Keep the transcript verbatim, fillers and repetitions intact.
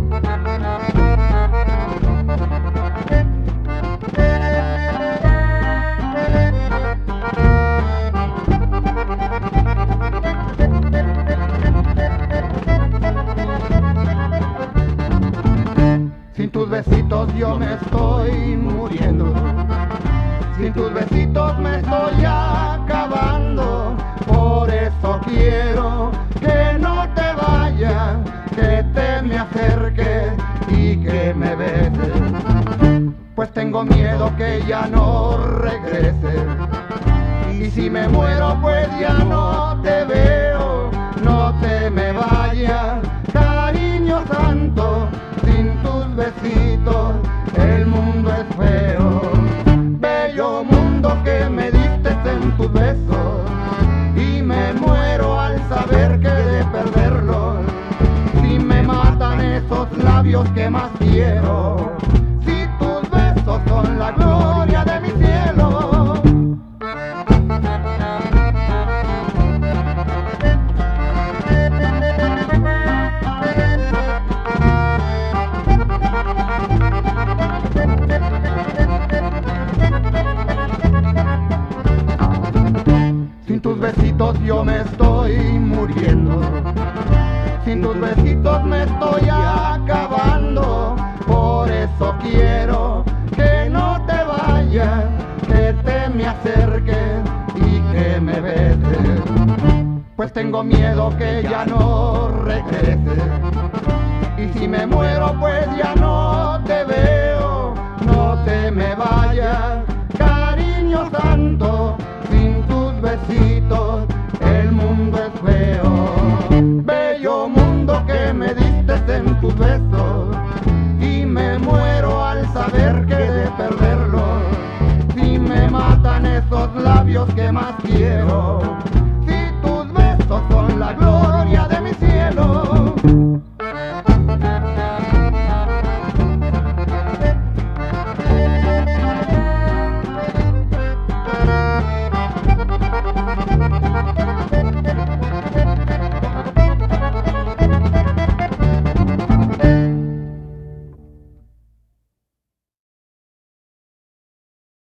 Sin tus besitos yo me estoy muriendo, sin tus besitos me estoy acabando. Por eso quiero que no te vayas, que te me acerques y que me beses, pues tengo miedo que ya no regreses. Y si me muero pues ya no te veo, no te me vayas, cariño santo. Sin tus besitos el mundo es feo. Bello mundo que me diste en tus besos, y me muero al saber que he de perderlos. Si me matan esos labios que más quiero, si tus besos son la gloria de mi cielo. Sin tus besitos yo me estoy muriendo, sin tus besitos me estoy acabando. Por eso quiero que no te vayas, que te me acerques y que me beses, pues tengo miedo que ya no regreses. Y si me muero pues ya no te veo, no te me vayas, cariño santo. Sin tus besitos el mundo es feo. Bello mundo que me diste en tus besos, y me muero al saber que he de perderlos. Si me matan esos labios que más quiero,